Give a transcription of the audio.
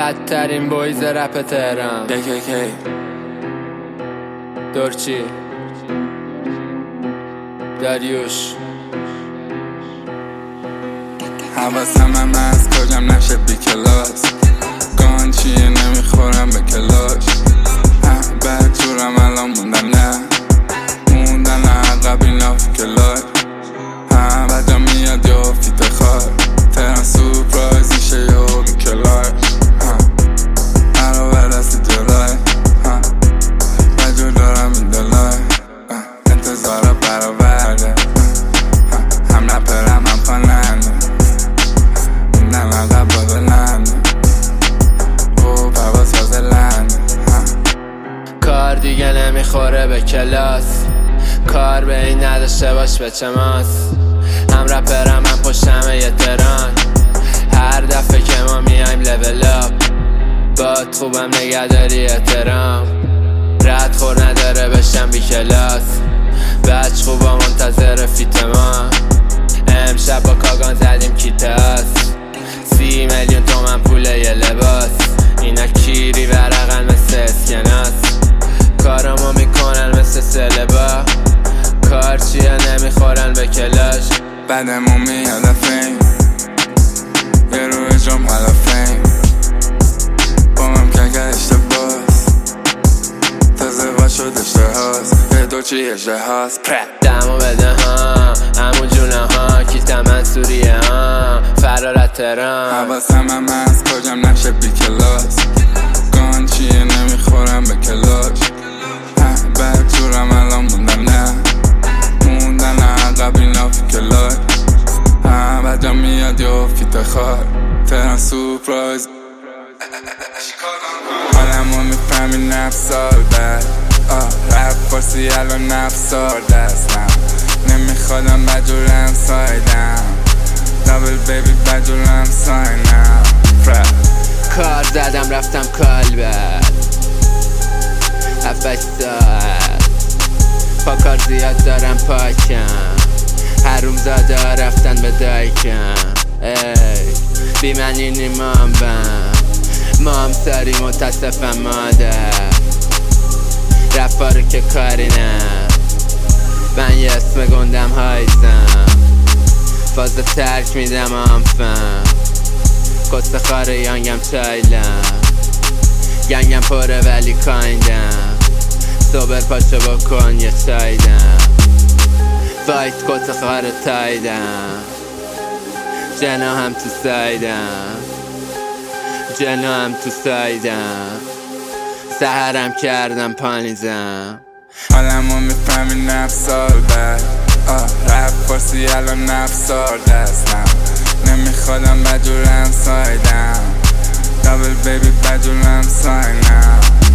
بدترین بویز رپ تهران KKK دورچی داریوش حواسم هم از کجم نشه بی کلاس گان چیه نمیخورم به کلاش بعد جورم الان موندن نه موندن عقب اینا فی کلاش بعد جا میاد یا فیت خار تهران سورپرایز میشه یا بی کلاش علاوه دست جلای بجور دارم این دلای انتظار برآورده هم رپرم هم خواننده موندم عقب با دلنده او پرواز فاضلنده کار دیگه نمیخوره به کلاس کار به این نداشته باش به چه ماس هم رپرم هم پشتمه یه تران هر دفعه که ما میایم لول اپ باد خوبم نگهداری احترام رد خور نداره بشم بی کلاس بچ خوبا منتظر فیت ما امشب با کاگان زدیم کیتاس 30 میلیون تومن پول یه لباس اینا کیری ورقن مثل اسکناس کارامو میکنن مثل سلبا کار چیه نمیخورن به کلاش بعدمون میاد فیم یه روی جام حالا فیم با من که اشتباس تازه با شد اشتهاست به دو چی اشتهاست دمو بده ها همون جونه ها کیتم منصوریه ها فرارت تران حواسم هم از کجم نشه بی کلاس گان چیه نمیخورم به کلاش بعد جورم الان موندن نه موندن عقب اینا فی کلاش بعد جا میاد یا فیت خار تهران سورپرایز حالمو میفهمی نفس سال بعد رپ فارسی الان نفسار دستم نمیخوادم بجورم سایدم دابل بیبی بجورم ساینم کار زدم رفتم کالبد 7 ساعت پا کار زیاد دارم پاکم حروم زاده ها رفتن به دایکم بی من اینی مام ساری متاسفم مادر رفا رو که کاری نه من یه اسم گندم هایزم فازه ترک میدم آنفم کست خاره یانگم چایلم گنگم پره ولی کایندم صبر پاچه بکن یه چایدم وایت کست خاره تایدم جنا هم تو سایدم جنا هم تو سایدم سهرم کردم پانیزم حالمو میفهمی نفس سال بعد رپ فارسی الان نفسار دستم نمیخوادم بجورم سایدم دابل بیبی بجورم ساینم